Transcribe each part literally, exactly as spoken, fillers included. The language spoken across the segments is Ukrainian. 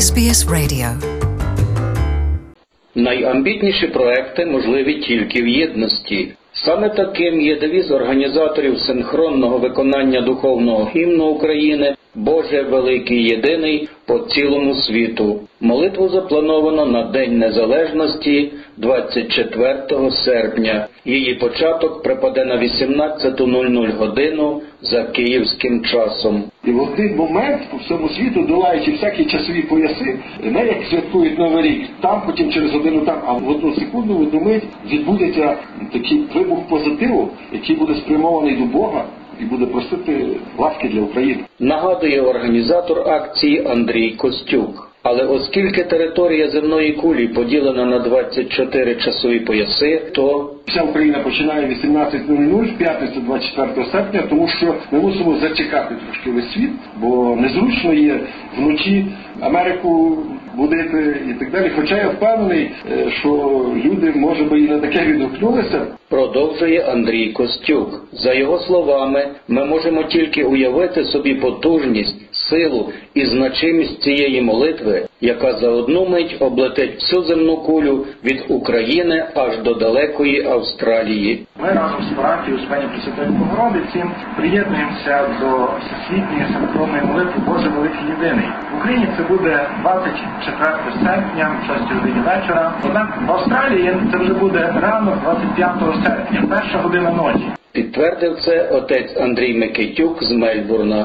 Ес Бі Ес Radio. Найамбітніші проекти можливі тільки в єдності. Саме таким є девіз організаторів синхронного виконання духовного гімну України «Боже великий єдиний по цілому світу». Молитву заплановано на День Незалежності двадцять четвертого серпня. Її початок припаде на вісімнадцяту нуль нуль годину за київським часом. І в один момент по всьому світу, долаючи всякі часові пояси, не як святкують Новий рік, там, потім через годину там, а в одну секунду, в одну мить відбудеться такий вибух позитиву, який буде спрямований до Бога і буде просити ласки для України. Нагадує організатор акції Андрій Костюк. Але оскільки територія земної кулі поділена на двадцять чотири часові пояси, то вся Україна починає вісімнадцята нуль нуль в п'ятницю двадцять четвертого серпня, тому що ми мусимо зачекати трошки весь світ, бо незручно є вночі Америку будити і так далі. Хоча я впевнений, що люди, може би, і на таке відгукнулися. Продовжує Андрій Костюк. За його словами, ми можемо тільки уявити собі потужність, силу і значимість цієї молитви, яка за одну мить облетить всю земну кулю від України аж до далекої Австралії. Ми разом з парафією Успення Пресвятої Богородиці приєднуємося до всесвітньої синхронної молитви «Боже великий єдиний». В Україні це буде двадцять четвертого серпня, в шостій годині вечора. Однак в Австралії це вже буде ранок двадцять п'ятого серпня, перша година ночі. Підтвердив це отець Андрій Микитюк з Мельбурна.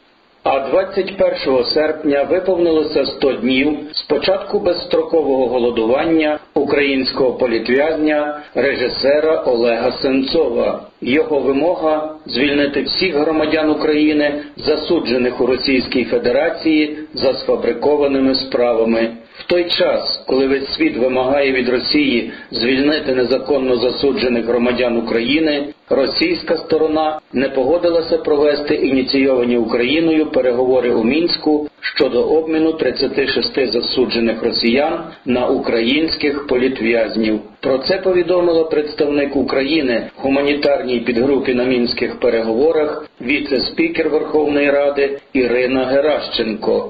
А двадцять першого серпня виповнилося сто днів з початку безстрокового голодування українського політв'язня, режисера Олега Сенцова. Його вимога – звільнити всіх громадян України, засуджених у Російській Федерації за сфабрикованими справами. В той час, коли весь світ вимагає від Росії звільнити незаконно засуджених громадян України, російська сторона не погодилася провести ініційовані Україною переговори у Мінську щодо обміну тридцяти шести засуджених росіян на українських політв'язнів. Про це повідомила представник України гуманітарній підгрупі на мінських переговорах віце-спікер Верховної Ради Ірина Геращенко.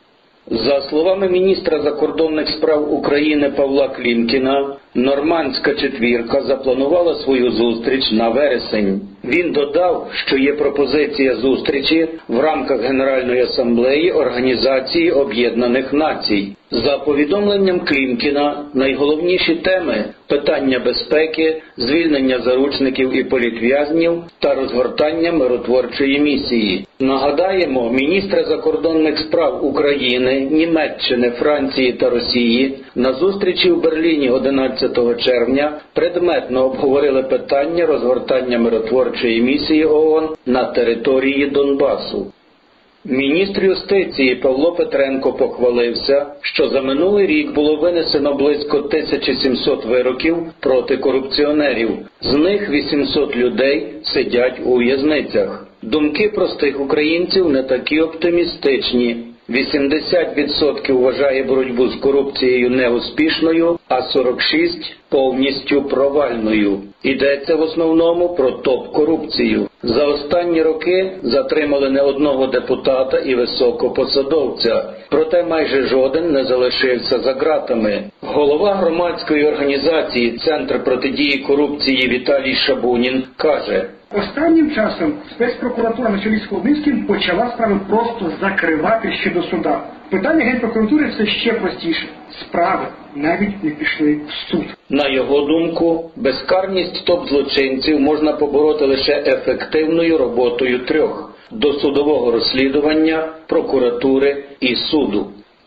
За словами міністра закордонних справ України Павла Клімкіна, нормандська четвірка запланувала свою зустріч на вересень. Він додав, що є пропозиція зустрічі в рамках Генеральної асамблеї Організації Об'єднаних Націй. За повідомленням Клімкіна, найголовніші теми – питання безпеки, звільнення заручників і політв'язнів та розгортання миротворчої місії. Нагадаємо, міністри закордонних справ України, Німеччини, Франції та Росії на зустрічі в Берліні одинадцятого червня предметно обговорили питання розгортання миротворчої місії ООН на території Донбасу. Міністр юстиції Павло Петренко похвалився, що за минулий рік було винесено близько тисяча сімсот вироків проти корупціонерів. З них вісімсот людей сидять у в'язницях. Думки простих українців не такі оптимістичні. вісімдесят відсотків вважає боротьбу з корупцією неуспішною, а сорок шість відсотків повністю провальною. Йдеться в основному про топ-корупцію. За останні роки затримали не одного депутата і високопосадовця, проте майже жоден не залишився за ґратами. Голова громадської організації «Центр протидії корупції» Віталій Шабунін каже: останнім часом спецпрокуратура на чолі з Холодницьким почала справи просто закривати ще до суда. Питання Генпрокуратури все ще простіше. Справи навіть не пішли в суд. На його думку, безкарність топ-злочинців можна побороти лише ефективною роботою трьох – досудового розслідування, прокуратури і суду.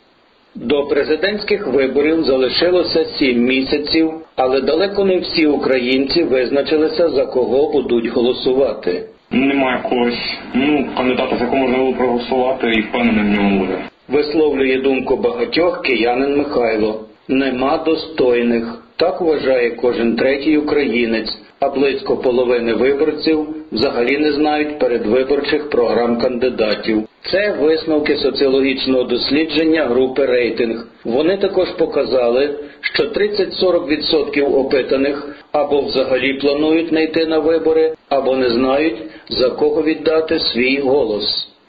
До президентських виборів залишилося сім місяців, але далеко не всі українці визначилися, за кого будуть голосувати. Немає когось, ну, кандидата, за якого можна було проголосувати і впевнений в ньому буде. Висловлює думку багатьох киянин Михайло. Нема достойних. Так вважає кожен третій українець, а близько половини виборців взагалі не знають передвиборчих програм кандидатів. Це висновки соціологічного дослідження групи «Рейтинг». Вони також показали, що тридцять-сорок відсотків опитаних або взагалі планують не йти на вибори, або не знають, за кого віддати свій голос.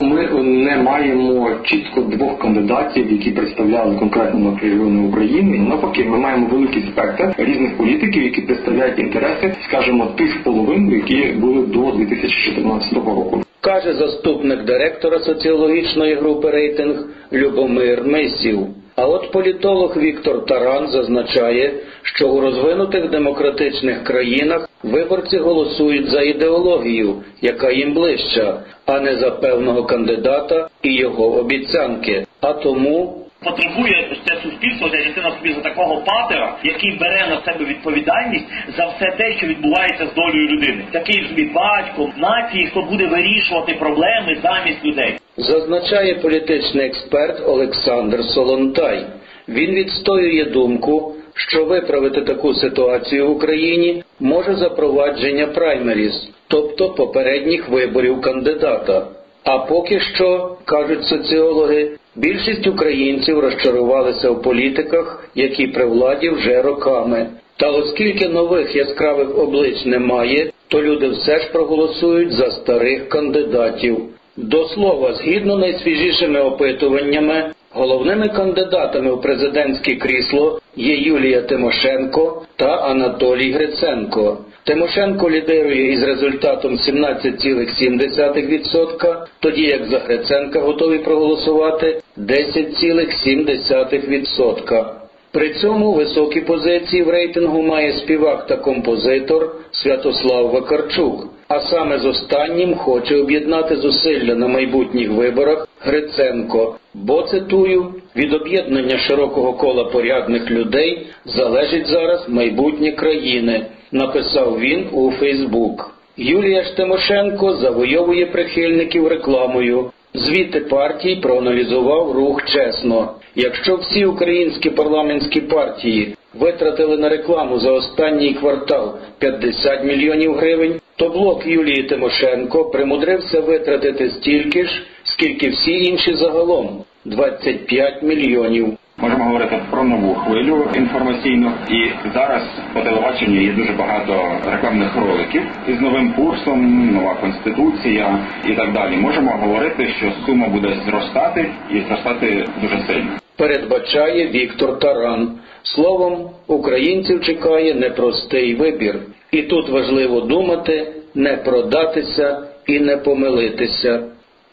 Ми не маємо чітко двох кандидатів, які представляли конкретно регіони України. Навпаки, ми маємо великий спектр різних політиків, які представляють інтереси, скажімо, тих половин, які були до дві тисячі чотирнадцятого року. Каже заступник директора соціологічної групи «Рейтинг» Любомир Мисів. А от політолог Віктор Таран зазначає, що у розвинутих демократичних країнах виборці голосують за ідеологію, яка їм ближча, а не за певного кандидата і його обіцянки. А тому потребує це суспільство, ця частина суспільства такого патера, який бере на себе відповідальність за все те, що відбувається з долею людини. Такий собі батько нації, хто буде вирішувати проблеми замість людей. Зазначає політичний експерт Олександр Солонтай. Він відстоює думку, що виправити таку ситуацію в Україні може запровадження праймеріз, тобто попередніх виборів кандидата. А поки що, кажуть соціологи, більшість українців розчарувалися в політиках, які при владі вже роками. Та оскільки нових яскравих облич немає, то люди все ж проголосують за старих кандидатів. До слова, згідно найсвіжішими опитуваннями, головними кандидатами в президентське крісло є Юлія Тимошенко та Анатолій Гриценко. Тимошенко лідирує із результатом сімнадцять цілих сім десятих відсотка, тоді як за Гриценка готові проголосувати десять цілих сім десятих відсотка. При цьому високі позиції в рейтингу має співак та композитор Святослав Вакарчук, а саме з останнім хоче об'єднати зусилля на майбутніх виборах Гриценко, бо, цитую, від об'єднання широкого кола порядних людей залежить зараз майбутнє країни, написав він у Фейсбук. Юлія ж Тимошенко завойовує прихильників рекламою. Звіти партій проаналізував рух «Чесно». Якщо всі українські парламентські партії витратили на рекламу за останній квартал п'ятдесят мільйонів гривень, то блок Юлії Тимошенко примудрився витратити стільки ж, скільки всі інші загалом – двадцять п'ять мільйонів. Можемо говорити про нову хвилю інформаційну, і зараз по телебаченню є дуже багато рекламних роликів із новим курсом, нова конституція і так далі. Можемо говорити, що сума буде зростати і зростати дуже сильно. Передбачає Віктор Таран. Словом, українців чекає непростий вибір. І тут важливо думати, не продатися і не помилитися.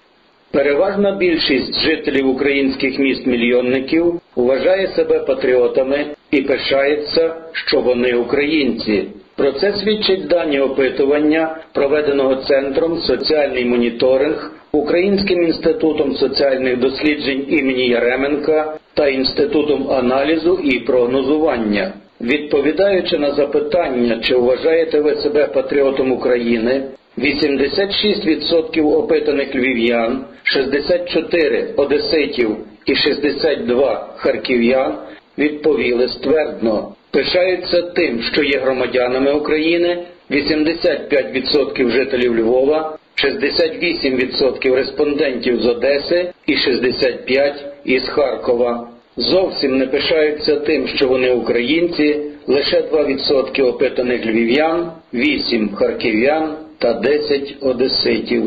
Переважна більшість жителів українських міст-мільйонників вважає себе патріотами і пишається, що вони українці. Про це свідчать дані опитування, проведеного Центром «Соціальний моніторинг», Українським інститутом соціальних досліджень імені Яременка та Інститутом аналізу і прогнозування. Відповідаючи на запитання, чи вважаєте ви себе патріотом України, вісімдесят шість відсотків опитаних львів'ян, шістдесят чотири одеситів і шістдесят два харків'ян відповіли ствердно. Пишаються тим, що є громадянами України, вісімдесят п'ять відсотків жителів Львова, шістдесят вісім відсотків респондентів з Одеси і шістдесят п'ять відсотків із Харкова. Зовсім не пишаються тим, що вони українці, лише два відсотки опитаних львів'ян, вісім харків'ян та десять одеситів.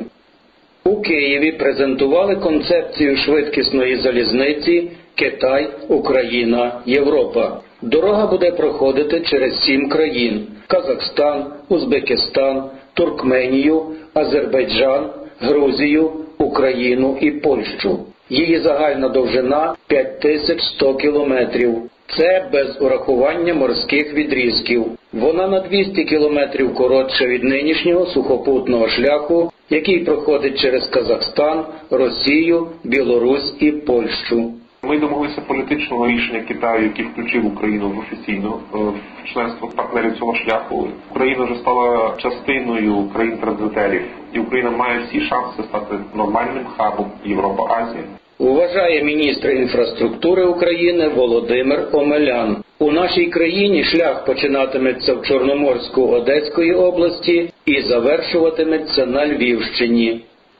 У Києві презентували концепцію швидкісної залізниці Китай, Україна, Європа. Дорога буде проходити через сім країн – Казахстан, Узбекистан, Туркменію, Азербайджан, Грузію, Україну і Польщу. Її загальна довжина – п'ять тисяч сто кілометрів. Це без урахування морських відрізків. Вона на двісті кілометрів коротша від нинішнього сухопутного шляху, який проходить через Казахстан, Росію, Білорусь і Польщу. Ми домоглися політичного рішення Китаю, який включив Україну офіційно в членство партнерів цього шляху. Україна вже стала частиною країн-транзитерів, і Україна має всі шанси стати нормальним хабом Європа-Азія. Вважає міністр інфраструктури України Володимир Омелян. У нашій країні шлях починатиметься в Чорноморську Одеської області і завершуватиметься на Львівщині.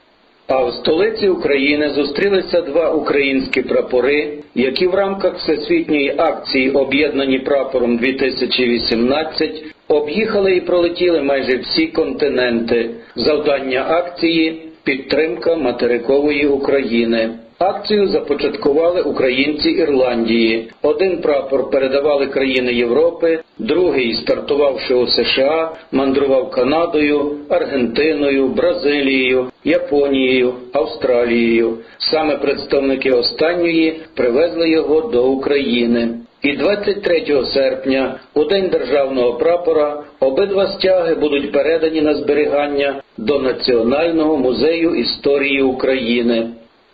А в столиці України зустрілися два українські прапори, які в рамках всесвітньої акції «Об'єднані прапором дві тисячі вісімнадцять» об'їхали і пролетіли майже всі континенти. Завдання акції – підтримка материкової України. Акцію започаткували українці Ірландії. Один прапор передавали країни Європи, другий, стартувавши у США, мандрував Канадою, Аргентиною, Бразилією, Японією, Австралією. Саме представники останньої привезли його до України. І двадцять третього серпня, у День державного прапора, обидва стяги будуть передані на зберігання до Національного музею історії України.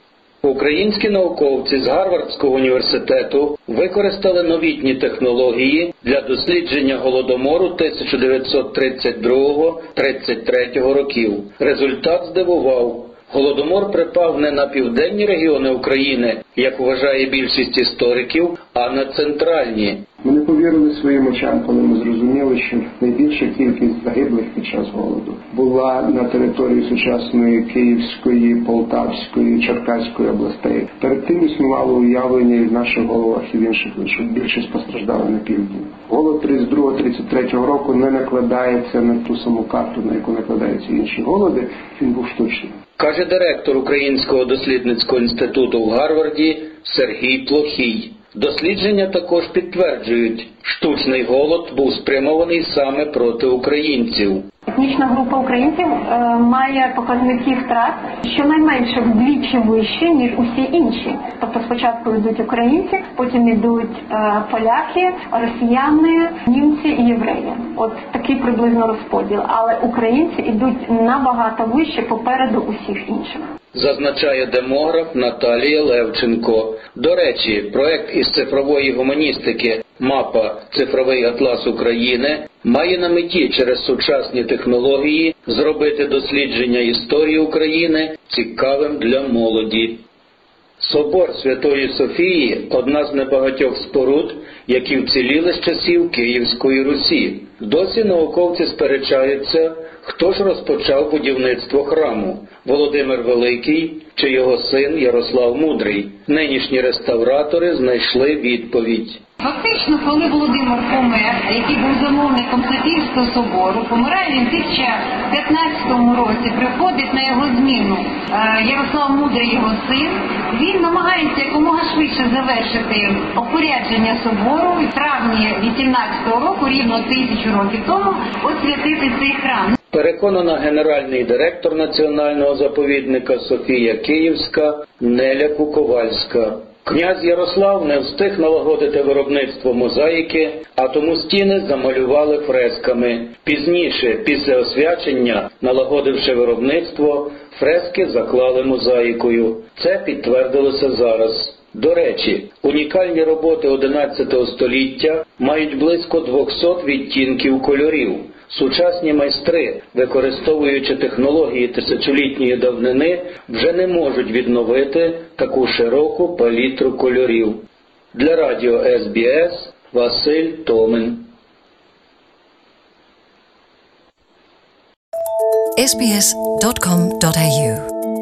Українські науковці з Гарвардського університету використали новітні технології для дослідження Голодомору тисяча дев'ятсот тридцять другого - тридцять третього років. Результат здивував. Голодомор припав не на південні регіони України, як вважає більшість істориків, а на центральні. Ми не повірили своїм очам, коли ми зрозуміли, що найбільша кількість загиблих під час голоду була на території сучасної Київської, Полтавської, Черкаської областей. Перед тим існувало уявлення і в наших головах, і в інших, що більшість постраждали на півдні. Голод тридцять другого - тридцять третього року не накладається на ту саму карту, на яку накладаються інші голоди, він був штучний. Каже директор Українського дослідницького інституту в Гарварді Сергій Плохій. Дослідження також підтверджують, штучний голод був спрямований саме проти українців. Етнічна група українців е, має показники втрат щонайменше вдвічі вищі, ніж усі інші. Тобто спочатку йдуть українці, потім йдуть е, поляки, росіяни, німці і євреї. От такий приблизно розподіл. Але українці йдуть набагато вище попереду усіх інших. Зазначає демограф Наталія Левченко. До речі, проект із цифрової гуманістики «Мапа. Цифровий атлас України» має на меті через сучасні технології зробити дослідження історії України цікавим для молоді. Собор Святої Софії – одна з небагатьох споруд, які вціліли з часів Київської Русі. Досі науковці сперечаються, хто ж розпочав будівництво храму – Володимир Великий чи його син Ярослав Мудрий. Нинішні реставратори знайшли відповідь. Фактично, коли Володимир помер, який був замовником Софійського собору, помирає він в тисяча п'ятнадцятому році, приходить на його зміну Ярослав Мудрий, його син. Він намагається якомога швидше завершити опорядження собору і в травні вісімнадцятого року, рівно тисячу років тому, освятити цей храм. Переконана генеральний директор Національного заповідника Софія Київська Неля Куковальська. Князь Ярослав не встиг налагодити виробництво мозаїки, а тому стіни замалювали фресками. Пізніше, після освячення, налагодивши виробництво, фрески заклали мозаїкою. Це підтвердилося зараз. До речі, унікальні роботи одинадцятого століття мають близько двохсот відтінків кольорів. Сучасні майстри, використовуючи технології тисячолітньої давнини, вже не можуть відновити таку широку палітру кольорів. Для радіо ес бі ес Василь Томин. ес бі ес крапка ком крапка ей ю